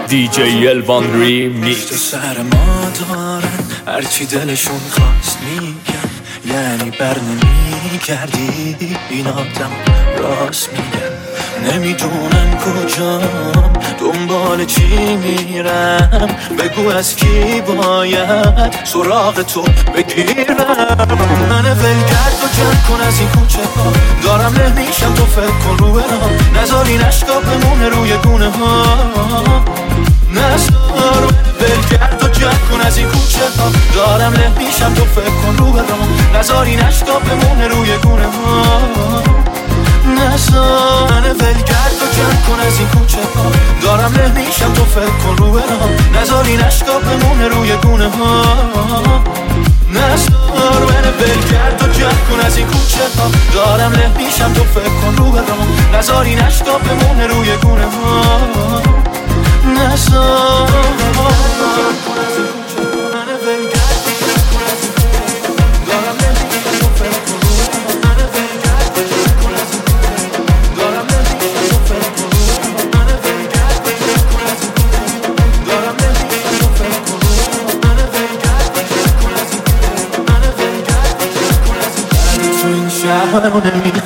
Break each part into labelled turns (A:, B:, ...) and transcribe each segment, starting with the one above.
A: دیجی الوان ریمیکس.
B: سر ما دارن هرچی دلشون خواست میگن، یعنی بر نمی کردی ایناتم راست میگن. نمیدونن کجام دنبال چی میرم، بگو از کی باید سراغ تو بگیرم. من ولگرد و جمع کن از این کوچه ها، دارم نمیشم تو فکر کن رو برام، نذاری نشکا بمونه روی گونه ها. نذار من ولگرد و جمع کن از این کوچه ها، دارم نمیشم تو فکر کن رو برام، نذاری نشکا بمونه روی گونه ها. نذار من ولگرد و جمع کن از این کوچه ها، دارم نمیشم تو فکر کن رو برام، نذاری نشکا بمونه روی گونه ها. نذار من ولگرد و جمع کن از این کوچه ها، دارم نمیشم تو فکر کن رو برام، نذاری نشکا بمونه روی گونه ها. نذار شهر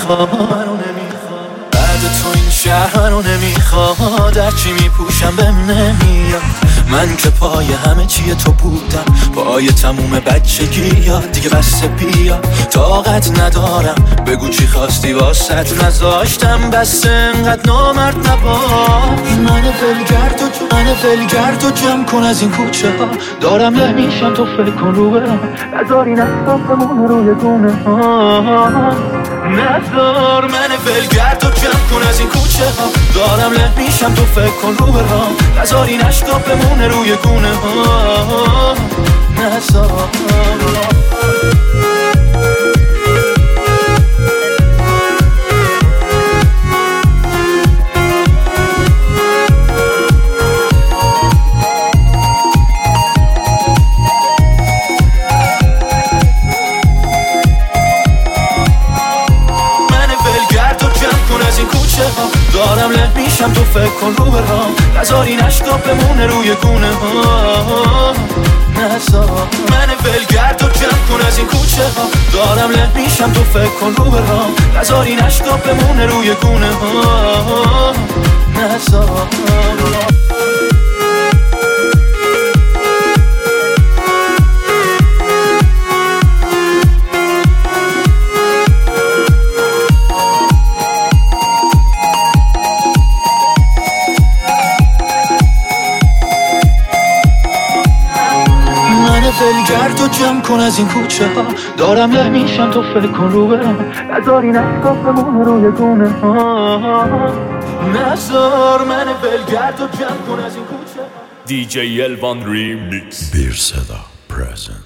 B: بعد تو این شهر رو نمیخواد، هرچی میپوشم بهم نمیاد. من که پای همه چیه تو بودم، پای تموم بچگی یاد دیگه بسته بیا. طاقت ندارم بگو چی خواستی واسط نذاشتم، بس انقدر نامرد نباش. من ولگرد و جمع کن از این کوچه ها، دارم نمیشم تو فکر کن رو برام، نذاری نستم بمونه روی گونه ها. نذار من ولگرد و جمع کن از این کوچه ها، دارم نمیشم تو فکر کن رو برام، نذاری نشکا بمونه روی گونه ها. نذار دارم نمیشم تو فکر کن رو برام، نذاری نشکا بمونه روی گونه ها. نذار من ولگرد و جمع کن از این کوچه ها، دارم نمیشم تو فکر کن رو برام، نذاری نشکا بمونه روی گونه ها. نذار ولگرد و جمع کن از این کوچه ها، دارم نمیشم تو فکر کن رو برام، نذاری نشکا بمونه روی گونه ها. نذار من ولگرد و جمع کن از این کوچه ها.
A: دیجی الوان ریمیکس.
C: بیر صدا پرزنت.